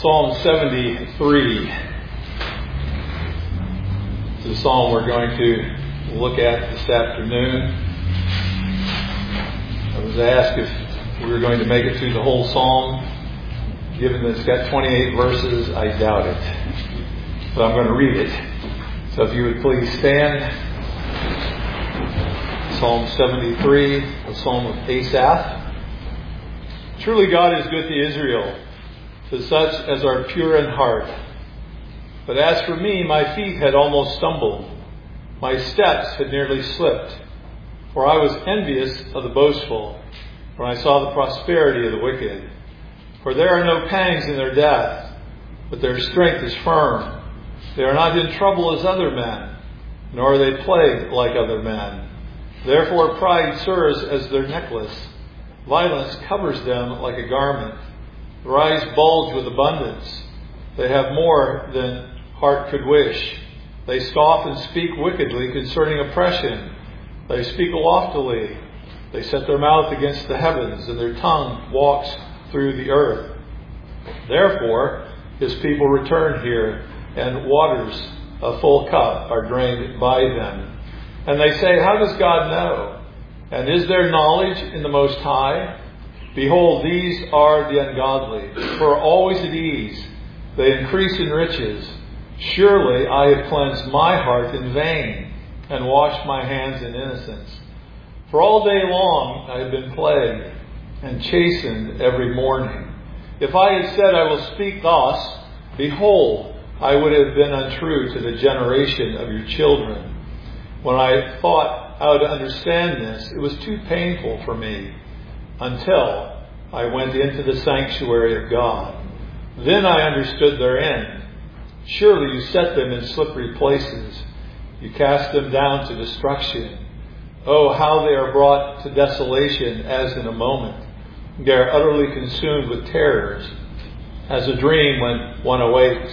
Psalm 73 is the psalm we're going to look at this afternoon. I was asked if we were going to make it through the whole psalm. Given that it's got 28 verses, I doubt it. But I'm going to read it. So if you would please stand. Psalm 73, the Psalm of Asaph. Truly God is good to Israel, to such as are pure in heart. But as for me, my feet had almost stumbled. My steps had nearly slipped. For I was envious of the boastful, when I saw the prosperity of the wicked. For there are no pangs in their death, but their strength is firm. They are not in trouble as other men, nor are they plagued like other men. Therefore pride serves as their necklace. Violence covers them like a garment. Their eyes bulge with abundance. They have more than heart could wish. They scoff and speak wickedly concerning oppression. They speak loftily. They set their mouth against the heavens, and their tongue walks through the earth. Therefore his people return here, and waters a full cup are drained by them. And they say, how does God know? And is there knowledge in the Most High? Behold, these are the ungodly, who are always at ease. They increase in riches. Surely I have cleansed my heart in vain, and washed my hands in innocence. For all day long I have been plagued, and chastened every morning. If I had said, I will speak thus, behold, I would have been untrue to the generation of your children. When I thought how to understand this, it was too painful for me, until I went into the sanctuary of God. Then I understood their end. Surely you set them in slippery places. You cast them down to destruction. Oh, how they are brought to desolation as in a moment. They are utterly consumed with terrors, as a dream when one awakes.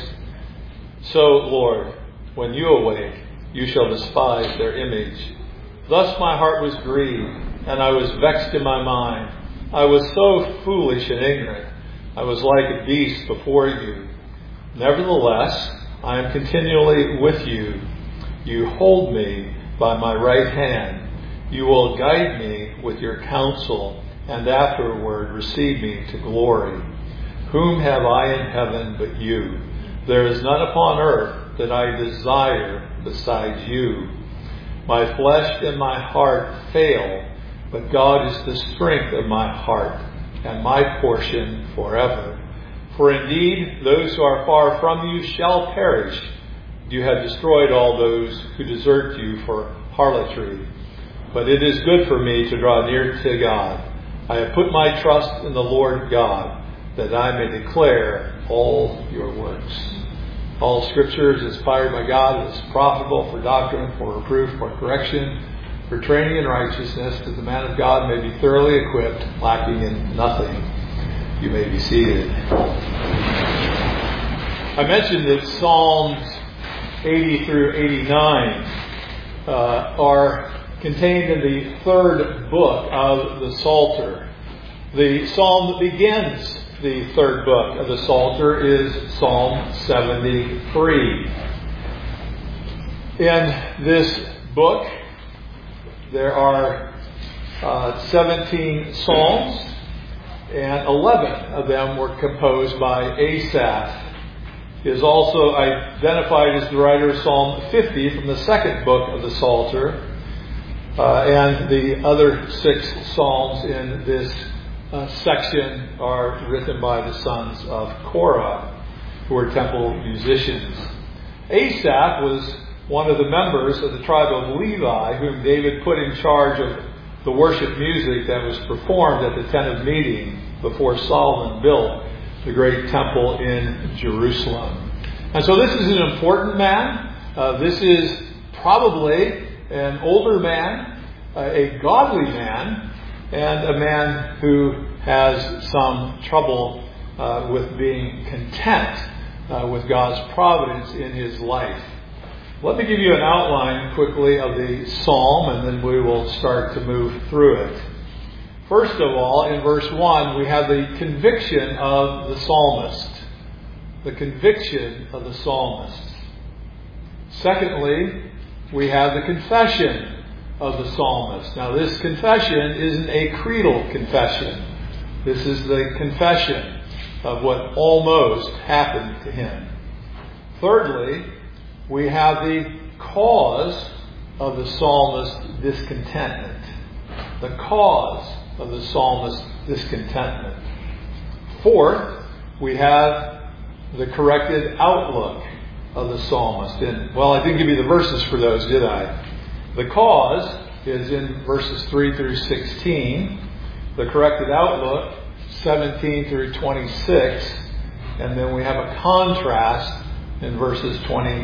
So, Lord, when you awake, you shall despise their image. Thus my heart was grieved, and I was vexed in my mind. I was so foolish and ignorant. I was like a beast before you. Nevertheless, I am continually with you. You hold me by my right hand. You will guide me with your counsel, and afterward receive me to glory. Whom have I in heaven but you? There is none upon earth that I desire besides you. My flesh and my heart fail, but God is the strength of my heart and my portion forever. For indeed, those who are far from you shall perish. You have destroyed all those who desert you for harlotry. But it is good for me to draw near to God. I have put my trust in the Lord God, that I may declare all your works. All Scripture is inspired by God and is profitable for doctrine, for reproof, for correction, for training in righteousness, that the man of God may be thoroughly equipped, lacking in nothing. You may be seated. I mentioned that Psalms 80 through 89 are contained in the third book of the Psalter. The psalm that begins the third book of the Psalter is Psalm 73. In this book, there are 17 psalms, and 11 of them were composed by Asaph. He is also identified as the writer of Psalm 50 from the second book of the Psalter, and the other 6 psalms in this section are written by the sons of Korah, who were temple musicians. Asaph was one of the members of the tribe of Levi, whom David put in charge of the worship music that was performed at the tent of meeting before Solomon built the great temple in Jerusalem. And so this is an important man. This is probably an older man, a godly man, and a man who has some trouble with being content with God's providence in his life. Let me give you an outline quickly of the psalm, and then we will start to move through it. First of all, in verse 1, we have the conviction of the psalmist. the conviction of the psalmist. Secondly, we have the confession of the psalmist. Now, this confession isn't a creedal confession. This is the confession of what almost happened to him. Thirdly, we have the cause of the psalmist's discontentment. The cause of the psalmist's discontentment. Fourth, we have the corrected outlook of the psalmist. And, well, I didn't give you the verses for those, did I? The cause is in verses 3 through 16. The corrected outlook, 17 through 26. And then we have a contrast in verses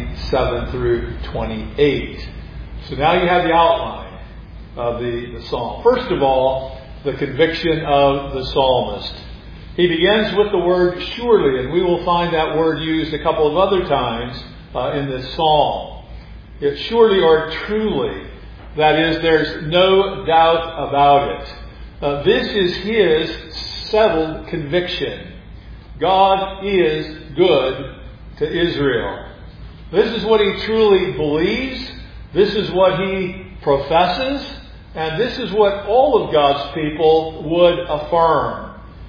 27 through 28. So now you have the outline of the psalm. First of all, the conviction of the psalmist. He begins with the word surely, and we will find that word used a couple of other times in this psalm. It's surely or truly. That is, there's no doubt about it. This is his settled conviction. God is good to Israel. This is what he truly believes. This is what he professes. And this is what all of God's people would affirm.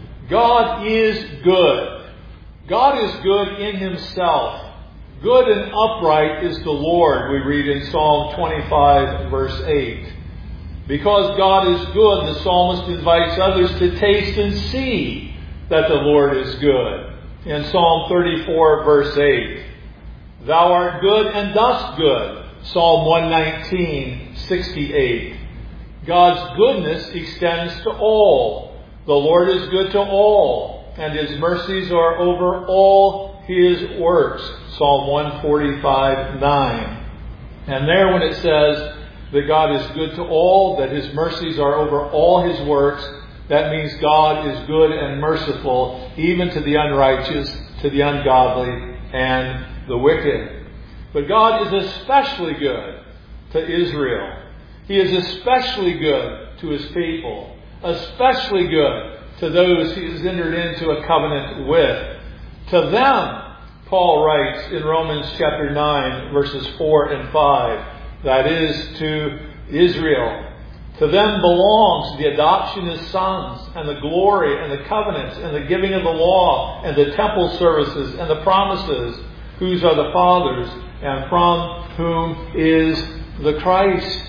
God is good. God is good in himself. Good and upright is the Lord, we read in Psalm 25, verse 8. Because God is good, the psalmist invites others to taste and see that the Lord is good. In Psalm 34, verse 8. Thou art good and dost good. Psalm 119, 68. God's goodness extends to all. The Lord is good to all, and his mercies are over all his works. Psalm 145, 9. And there when it says that God is good to all, that his mercies are over all his works, that means God is good and merciful even to the unrighteous, to the ungodly, and the wicked. But God is especially good to Israel. He is especially good to his people. Especially good to those he has entered into a covenant with. To them, Paul writes in Romans chapter 9, verses 4 and 5, that is, to Israel. To them belongs the adoption as sons, and the glory, and the covenants, and the giving of the law, and the temple services, and the promises, whose are the fathers, and from whom is the Christ.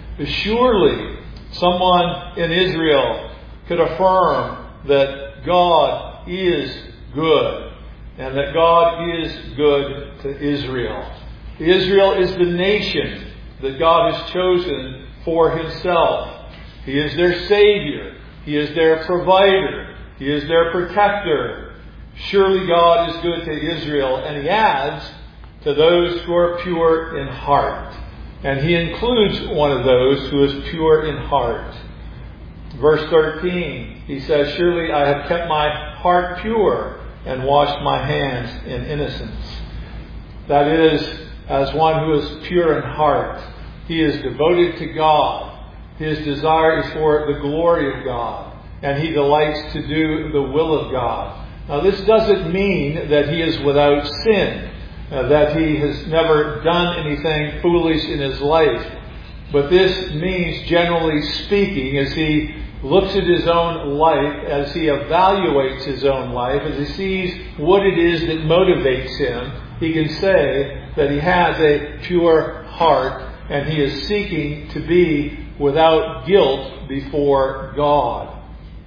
Surely, someone in Israel could affirm that God is good, and that God is good to Israel. Israel is the nation that God has chosen for himself. He is their Savior. He is their provider. He is their protector. Surely God is good to Israel. And he adds, to those who are pure in heart. And he includes one of those who is pure in heart. Verse 13, he says, surely I have kept my heart pure and washed my hands in innocence. That is, as one who is pure in heart, he is devoted to God. His desire is for the glory of God. And he delights to do the will of God. Now, this doesn't mean that he is without sin. That he has never done anything foolish in his life. But this means, generally speaking, as he looks at his own life, as he evaluates his own life, as he sees what it is that motivates him, he can say that he has a pure heart and he is seeking to be without guilt before God.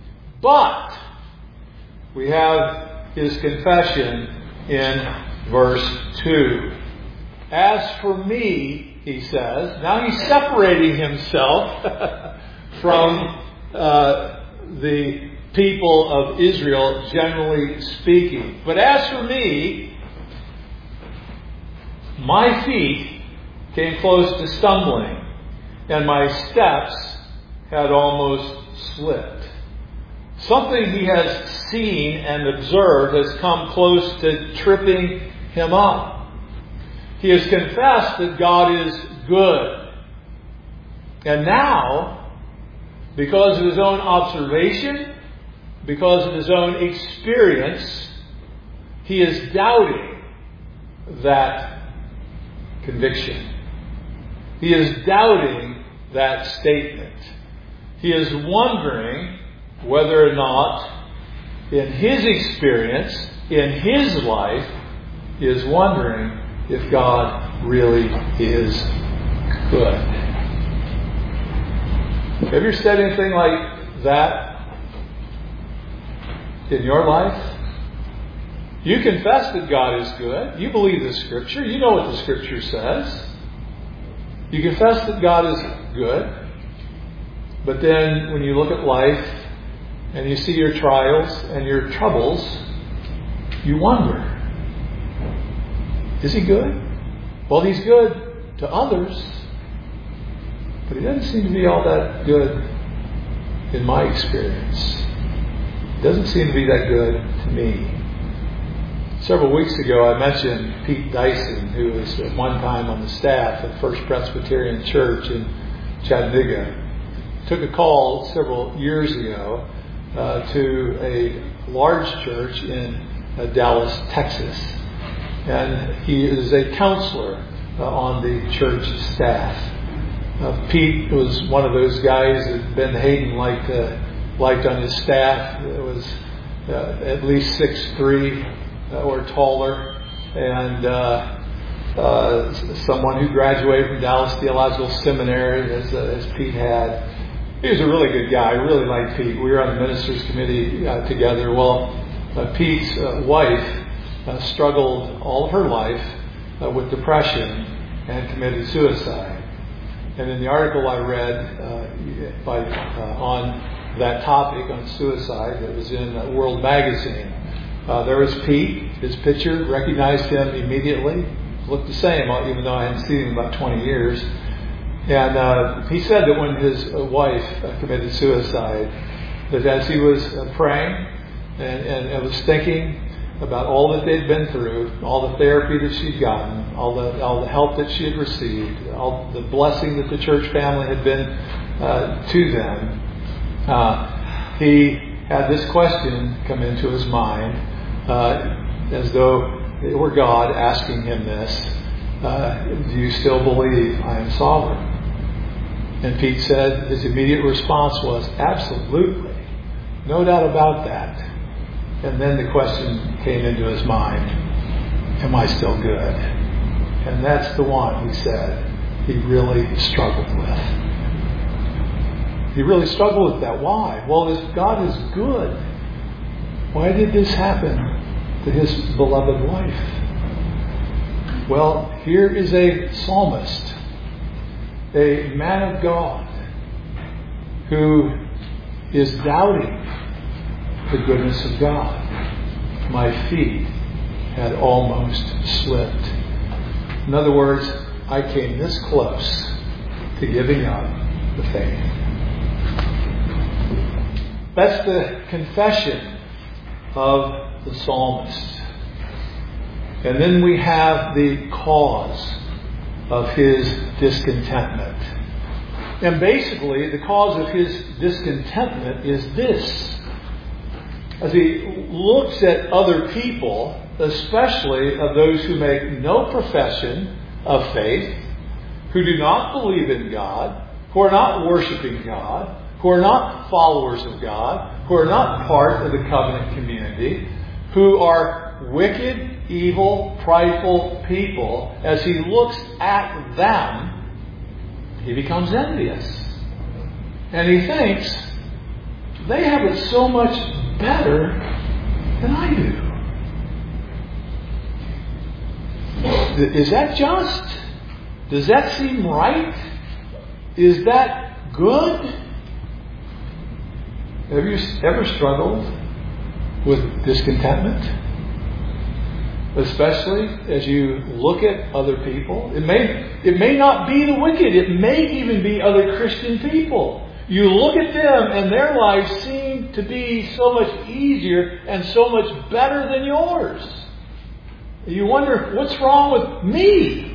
But we have his confession in verse 2. As for me, he says, now he's separating himself from the people of Israel, generally speaking. But as for me, my feet came close to stumbling, and my steps had almost slipped. Something he has seen and observed has come close to tripping him up. He has confessed that God is good. And now, because of his own observation, because of his own experience, He is doubting that conviction. He is doubting that statement. He is wondering whether or not, in his experience, in his life, he is wondering if God really is good. Have you said anything like that in your life? You confess that God is good. You believe the Scripture. You know what the Scripture says. You confess that God is good. But then when you look at life and you see your trials and your troubles, you wonder, is He good? Well, He's good to others, but He doesn't seem to be all that good in my experience. He doesn't seem to be that good to me. Several weeks ago, I mentioned Pete Dyson, who was at one time on the staff at First Presbyterian Church in Chattanooga. Took a call several years ago to a large church in Dallas, Texas. And he is a counselor on the church staff. Pete was one of those guys that Ben Hayden liked on his staff. It was at least 6'3", or taller, and someone who graduated from Dallas Theological Seminary, as Pete had. He was a really good guy. I really liked Pete. We were on the ministers committee together. Well, Pete's wife struggled all of her life with depression and committed suicide. And in the article I read on that topic, on suicide, that was in World Magazine, there was Pete. His picture, recognized him immediately. Looked the same, even though I hadn't seen him in about 20 years. And he said that when his wife committed suicide, that as he was praying and was thinking about all that they'd been through, all the therapy that she'd gotten, all the help that she had received, all the blessing that the church family had been to them, he had this question come into his mind, as though it were God asking him this: do you still believe I am sovereign? And Pete said his immediate response was, absolutely. No doubt about that. And then the question came into his mind, am I still good? And that's the one, he said, he really struggled with. He really struggled with that. Why? Well, if God is good, why did this happen to his beloved wife? Well, here is a psalmist, a man of God, who is doubting the goodness of God. My feet had almost slipped. In other words, I came this close to giving up the faith. That's the confession of the psalmist. And then we have the cause of his discontentment. And basically, the cause of his discontentment is this. As he looks at other people, especially of those who make no profession of faith, who do not believe in God, who are not worshiping God, who are not followers of God, who are not part of the covenant community, who are wicked, evil, prideful people, as he looks at them, he becomes envious. And he thinks, they have it so much better than I do. Is that just? Does that seem right? Is that good? Have you ever struggled with discontentment? Especially as you look at other people. It may not be the wicked. It may even be other Christian people. You look at them and their lives seem to be so much easier and so much better than yours. You wonder, what's wrong with me?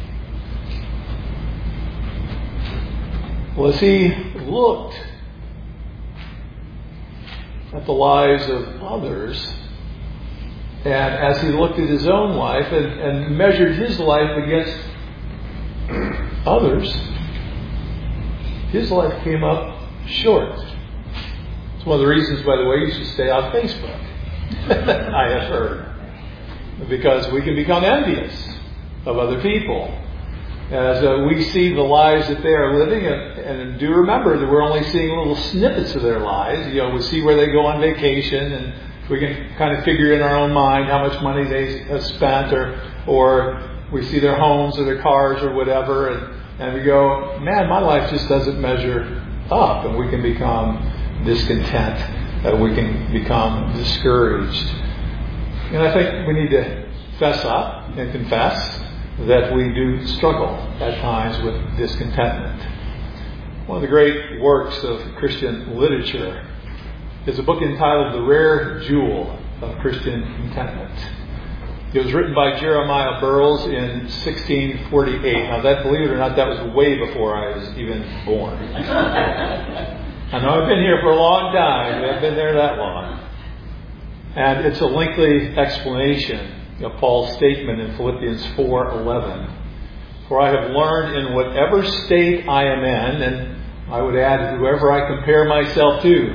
Well, as he looked at the lives of others, And as he looked at his own life and measured his life against others, his life came up short. It's one of the reasons, by the way, you should stay off Facebook. I have heard. Because we can become envious of other people. As we see the lives that they are living, and do remember that we're only seeing little snippets of their lives. We see where they go on vacation, and we can kind of figure in our own mind how much money they have spent, or we see their homes or their cars or whatever, and we go, man, my life just doesn't measure up, and we can become discontent, we can become discouraged. And I think we need to fess up and confess that we do struggle at times with discontentment. One of the great works of Christian literature is a book entitled The Rare Jewel of Christian Contentment. It was written by Jeremiah Burroughs in 1648. Now, that, believe it or not, that was way before I was even born. I know I've been here for a long time. I've been there that long. And it's a lengthy explanation of Paul's statement in Philippians 4:11. For I have learned in whatever state I am in, and I would add whoever I compare myself to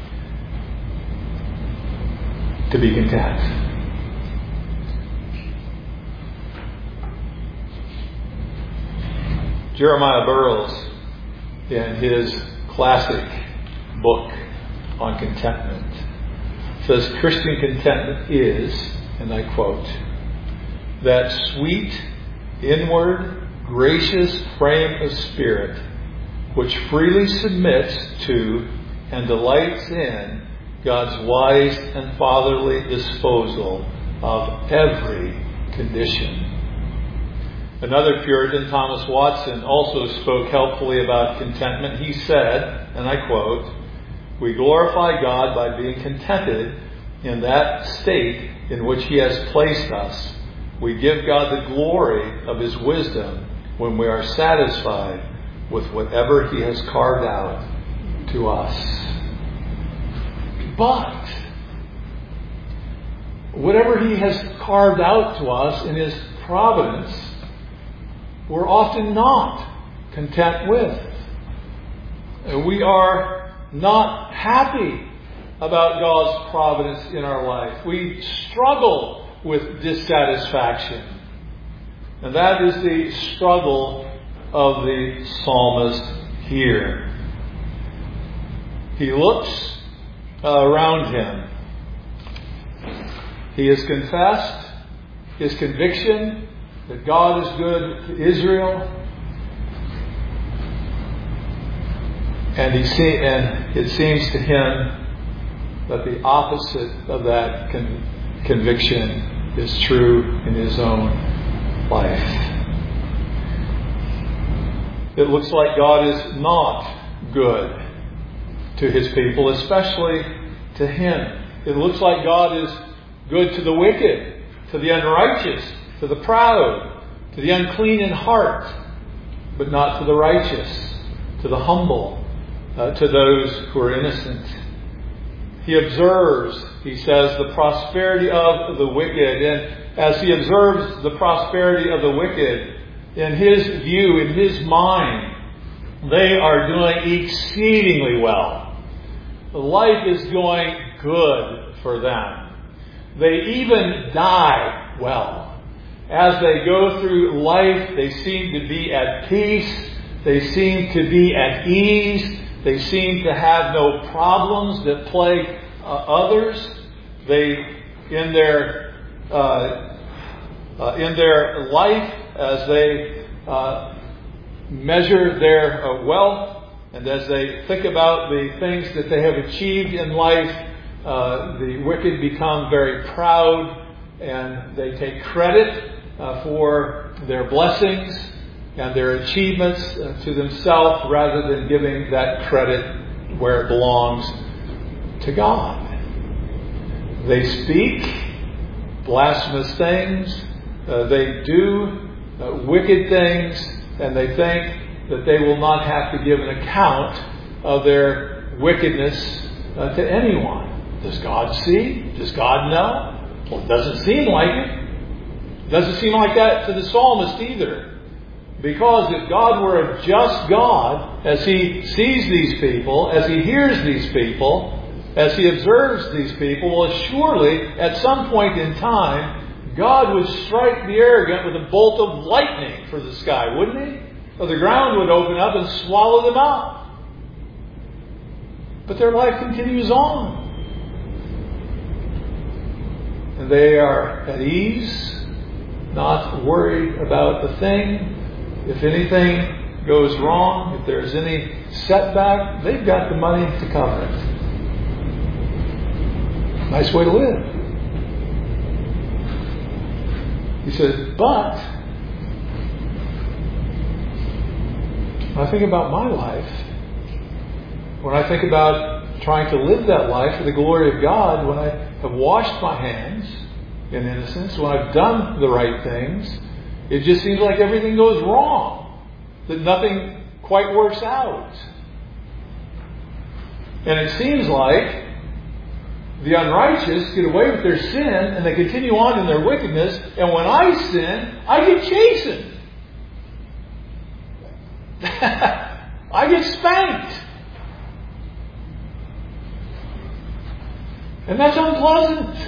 be content. Jeremiah Burroughs, in his classic book on contentment, says Christian contentment is, and I quote, that sweet, inward, gracious frame of spirit which freely submits to and delights in God's wise and fatherly disposal of every condition. Another Puritan, Thomas Watson, also spoke helpfully about contentment. He said, and I quote, "We glorify God by being contented in that state in which He has placed us. We give God the glory of His wisdom when we are satisfied with whatever He has carved out to us." But whatever He has carved out to us in His providence, we're often not content with. We are not happy about God's providence in our life. We struggle with dissatisfaction. And that is the struggle of the psalmist here. He looks around him. He has confessed his conviction that God is good to Israel. And it seems to him that the opposite of that conviction is true in his own life. It looks like God is not good to His people, especially to him. It looks like God is good to the wicked, to the unrighteous, to the proud, to the unclean in heart, but not to the righteous, to the humble, to those who are innocent. He observes, he says, the prosperity of the wicked. And as he observes the prosperity of the wicked, in his view, in his mind, they are doing exceedingly well. Life is going good for them. They even die well. As they go through life, they seem to be at peace. They seem to be at ease. They seem to have no problems that plague others. In their life, as they measure their wealth, and as they think about the things that they have achieved in life, the wicked become very proud, and they take credit for their blessings and their achievements to themselves, rather than giving that credit where it belongs to God. They speak blasphemous things. They do wicked things, and they think that they will not have to give an account of their wickedness to anyone. Does God see? Does God know? Well, it doesn't seem like it. It doesn't seem like that to the psalmist either. Because if God were a just God, as He sees these people, as He hears these people, as He observes these people, well, surely at some point in time, God would strike the arrogant with a bolt of lightning for the sky, wouldn't He? Or the ground would open up and swallow them up. But their life continues on. And they are at ease, not worried about a thing. If anything goes wrong, if there's any setback, they've got the money to cover it. Nice way to live. He says, but when I think about my life, when I think about trying to live that life for the glory of God, when I have washed my hands in innocence, when I've done the right things, it just seems like everything goes wrong, that nothing quite works out. And it seems like the unrighteous get away with their sin and they continue on in their wickedness, and when I sin, I get chastened. I get spanked. And that's unpleasant.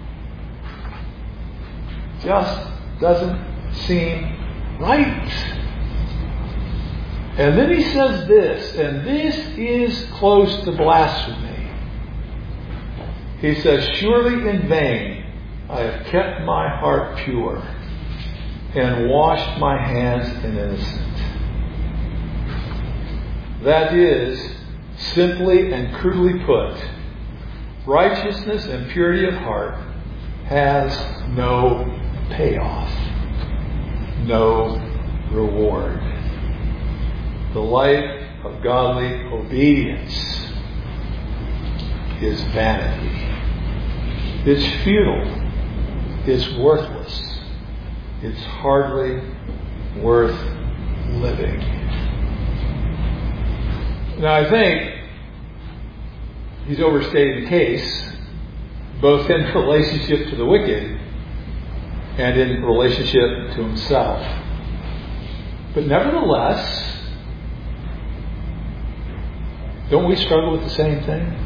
Just doesn't seem right. And then he says this, and this is close to blasphemy. He says, surely in vain I have kept my heart pure and washed my hands in innocence. That is, simply and crudely put, righteousness and purity of heart has no payoff, no reward. The life of godly obedience is vanity. It's futile. It's worthless. It's hardly worth living. Now, I think he's overstated the case, both in relationship to the wicked and in relationship to himself. But nevertheless, don't we struggle with the same thing?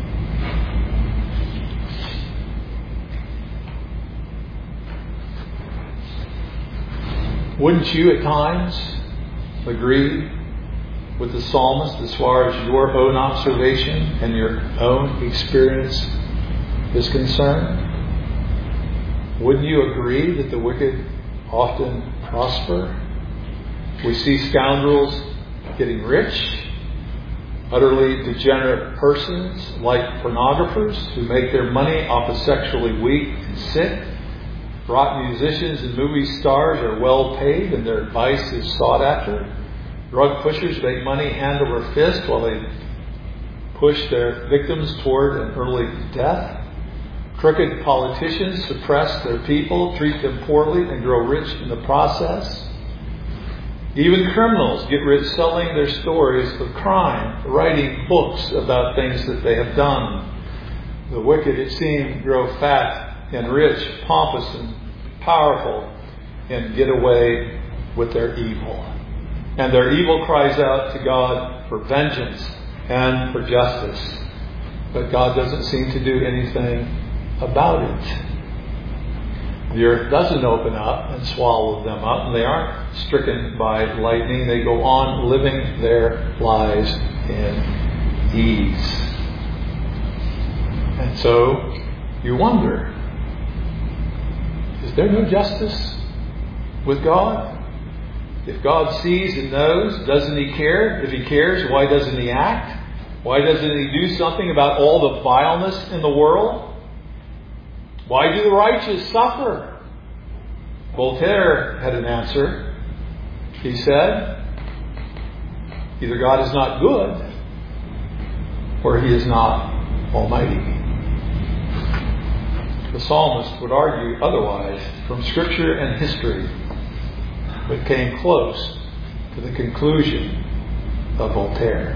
Wouldn't you at times agree with the psalmist as far as your own observation and your own experience is concerned? Wouldn't you agree that the wicked often prosper? We see scoundrels getting rich, utterly degenerate persons like pornographers who make their money off of sexually weak and sick. Rock musicians and movie stars are well paid and their advice is sought after. Drug pushers make money hand over fist while they push their victims toward an early death. Crooked politicians suppress their people, treat them poorly, and grow rich in the process. Even criminals get rich selling their stories of crime, writing books about things that they have done. The wicked, it seems, grow fat and rich, pompous and powerful, and get away with their evil. And their evil cries out to God for vengeance and for justice. But God doesn't seem to do anything about it. The earth doesn't open up and swallow them up, and they aren't stricken by lightning. They go on living their lives in ease. And so you wonder, is there no justice with God? If God sees and knows, doesn't He care? If He cares, why doesn't He act? Why doesn't He do something about all the vileness in the world? Why do the righteous suffer? Voltaire had an answer. He said, either God is not good or He is not almighty. The psalmist would argue otherwise from Scripture and history, but came close to the conclusion of Voltaire.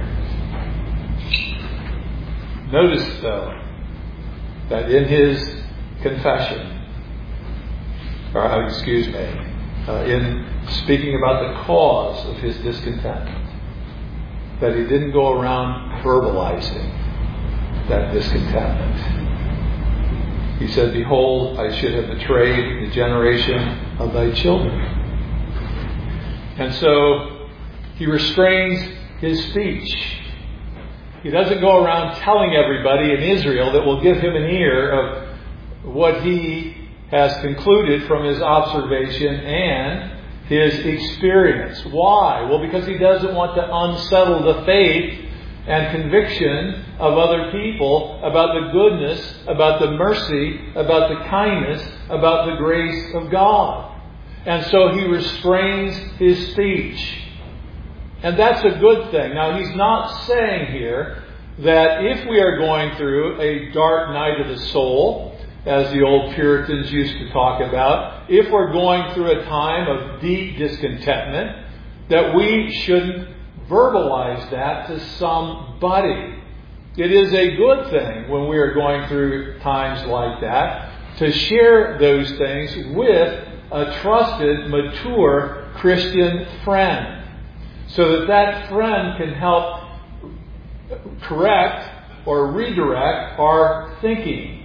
Notice, though, that in his confession, in speaking about the cause of his discontentment, that he didn't go around verbalizing that discontentment. He said, "Behold, I should have betrayed the generation of thy children." And so he restrains his speech. He doesn't go around telling everybody in Israel that will give him an ear of what he has concluded from his observation and his experience. Why? Well, because he doesn't want to unsettle the faith and conviction of other people about the goodness, about the mercy, about the kindness, about the grace of God. And so he restrains his speech. And that's a good thing. Now, he's not saying here that if we are going through a dark night of the soul, as the old Puritans used to talk about, if we're going through a time of deep discontentment, that we shouldn't verbalize that to somebody. It is a good thing when we are going through times like that to share those things with a trusted, mature Christian friend, so that that friend can help correct or redirect our thinking.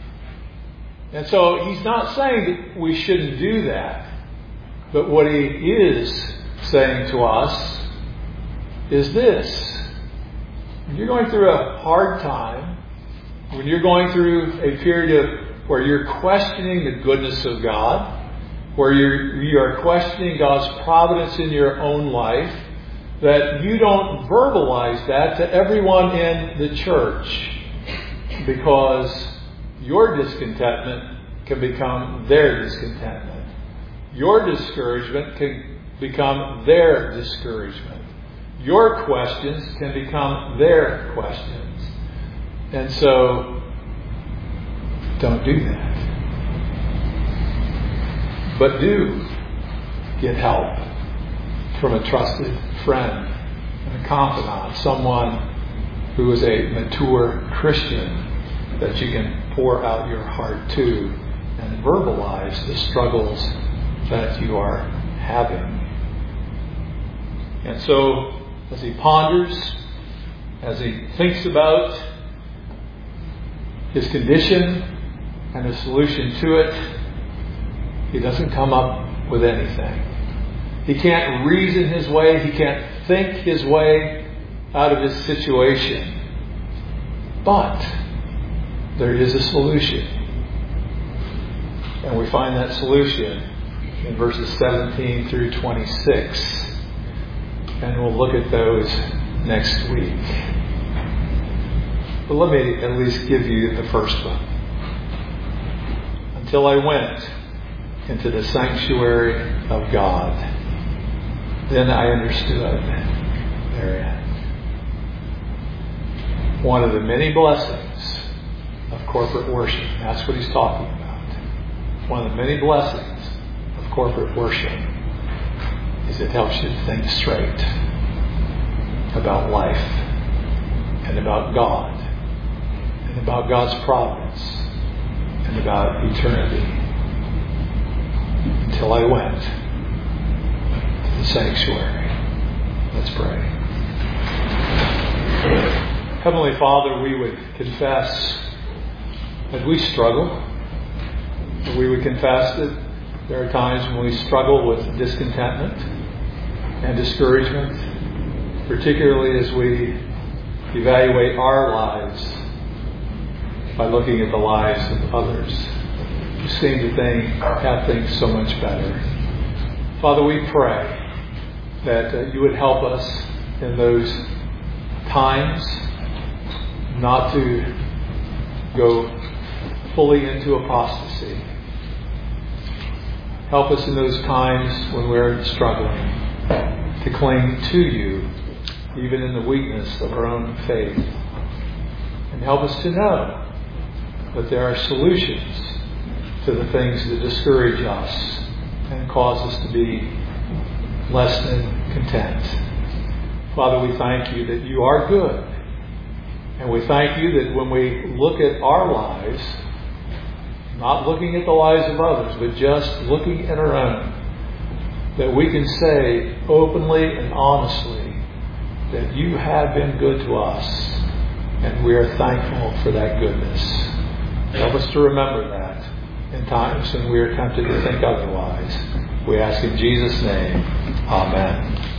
And so he's not saying that we shouldn't do that. But what he is saying to us is this: when you're going through a hard time, when you're going through a period where you're questioning the goodness of God, where you are questioning God's providence in your own life, that you don't verbalize that to everyone in the church, because your discontentment can become their discontentment. Your discouragement can become their discouragement. Your questions can become their questions. And so, don't do that. But do get help from a trusted friend and a confidant, someone who is a mature Christian that you can pour out your heart to and verbalize the struggles that you are having. And so, as he ponders, as he thinks about his condition and a solution to it, he doesn't come up with anything. He can't reason his way. He can't think his way out of his situation. But there is a solution. And we find that solution in verses 17 through 26. And we'll look at those next week. But let me at least give you the first one. Until I went into the sanctuary of God, then I understood therein. One of the many blessings of corporate worship. That's what he's talking about. One of the many blessings of corporate worship is it helps you to think straight about life and about God and about God's providence and about eternity. Until I went to the sanctuary. Let's pray. Heavenly Father, we would confess that we struggle. We would confess that there are times when we struggle with discontentment and discouragement, particularly as we evaluate our lives by looking at the lives of others who seem to have things so much better. Father, we pray that you would help us in those times not to go fully into apostasy. Help us in those times when we're struggling to cling to you, even in the weakness of our own faith. And help us to know that there are solutions to the things that discourage us and cause us to be less than content. Father, we thank you that you are good. And we thank you that when we look at our lives, not looking at the lives of others, but just looking at our own, that we can say openly and honestly that you have been good to us, and we are thankful for that goodness. Help us to remember that in times when we are tempted to think otherwise. We ask in Jesus' name, Amen.